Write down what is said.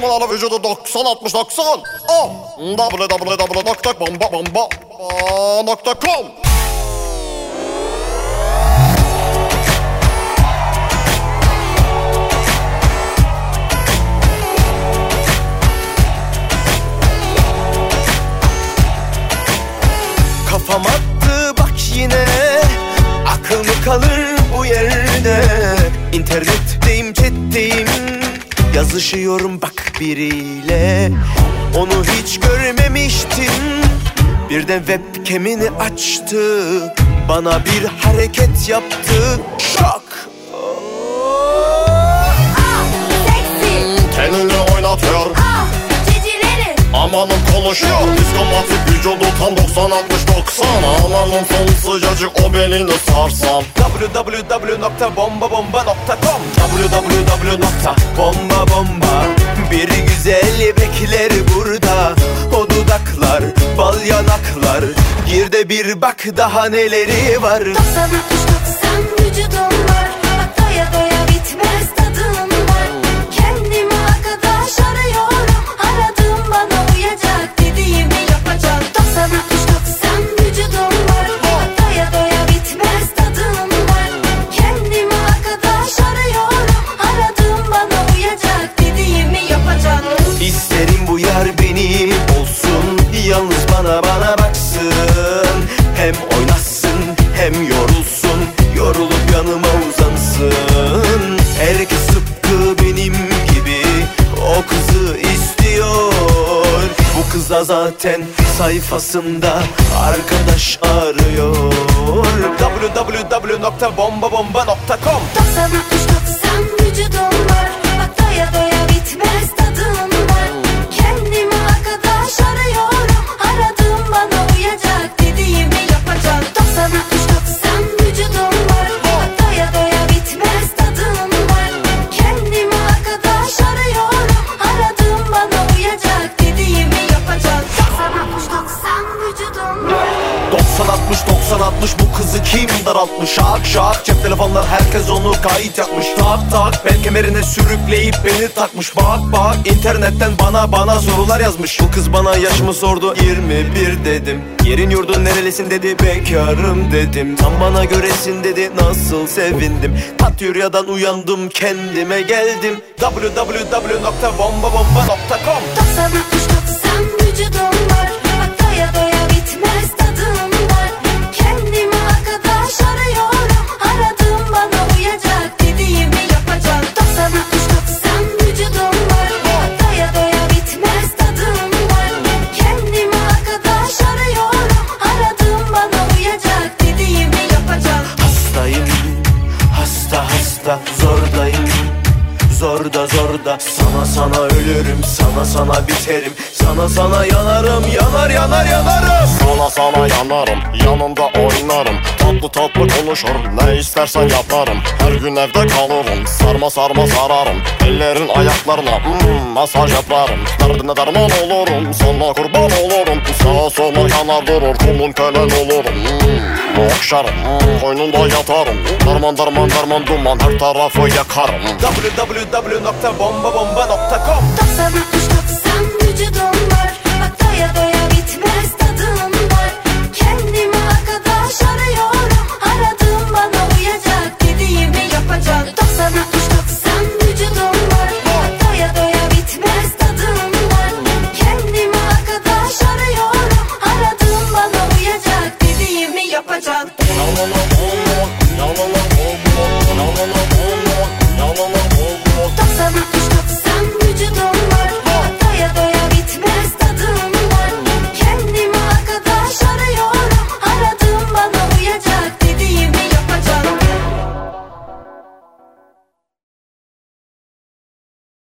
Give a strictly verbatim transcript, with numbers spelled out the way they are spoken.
numaralı vücudu doksan altmış doksan. Oh. w w w nokta bomba bomba nokta com. Kafam attı bak yine, akıl mı kalır bu yerde? İnternetteyim, chatteyim, yazışıyorum bak biriyle. Onu hiç görmemiştim, birden webcam'ini açtı, bana bir hareket yaptı. Şok. Ah, seksi. Kendini oynatıyor. Ah, cicileri. Amanın konuşuyor. Diskomatik vücudu tam doksan altmış doksan. Amanın sonu sıcacık, o belini sarsam. w w w nokta bomba bomba nokta com. w w w nokta bomba bomba. Bir güzel bekler burada, o dudaklar, bal yanaklar. Gir de bir bak daha neleri var. doksan altmış doksan vücudum var. Bak doya doya bitmez tadım var. Kendimi arkadaş arıyorum. Aradım bana uyacak, dediğimi yapacak. doksan altmış doksan vücudum var. Bak doya doya bitmez tadım var. Kendimi arkadaş arıyorum. Aradım bana uyacak, dediğimi yapacak. İsterim bu yar benim olsun, yalnız bana bana baksın. Hem oynasın hem yorulsun, yorulup yanıma uzansın. Herkes tıpkı benim gibi o kızı istiyor. Bu kız da zaten sayfasında arkadaş arıyor. w w w nokta bomba bomba nokta com. doksan altmış doksan vücudum var. Bak doya doya bitmez tadım var. Kendimi arkadaş arıyorum. Aradım bana uyacak, dediğimi yapacak. doksan altmış doksan vücudum var. Bak doya doya bitmez tadım var. Kendimi arkadaş arıyorum. Aradım bana uyacak, dediğimi yapacak. doksan altmış doksan vücudum var. doksan altmış doksan altmış bu kızı kim daraltmış? Şak şak cep telefonlar, herkes onu kayıt yapmış. Tak tak bel kemerine sürükleyip beni takmış. Bak bak internetten bana bana sorular yazmış. Bu kız bana yaşımı sordu, yirmi bir dedim. Yerin yurdun nerelisin dedi, bekarım dedim. Tam bana göresin dedi, nasıl sevindim. Tatyurya'dan uyandım, kendime geldim. w w w nokta bomba bomba nokta com. doksan altmış doksan vücudum var. Bak doya doya bitmez tadım var. Kendimi arkadaş arıyorum. Aradım bana uyacak, dediğimi yapacak. doksan altmış doksan vücudum var. Bak doya doya bitmez tadım var. Kendimi arkadaş arıyorum. Aradım bana uyacak, dediğimi yapacak. Hastayım, hasta hasta, zordayım, zorda zorda. Sana sana ölürüm, sana sana biterim. Sana sana yanarım, yanar yanar yanarım. Sana sana yanarım, yanında oynarım. Tatlı tatlı konuşur, ne istersen yaparım. Her gün evde kalırım, sarma sarma sararım. Ellerin ayaklarına mm, masaj yaparım. Derdine derman olurum, sana kurban olurum. Sağa sola yanar durur, kulun kölen olurum. mm, Okşarım, mm, koynunda yatarım. Darman darman darman duman, her tarafı yakarım. w w w nokta bomba bomba nokta com. doksan altmış doksan vücudum var.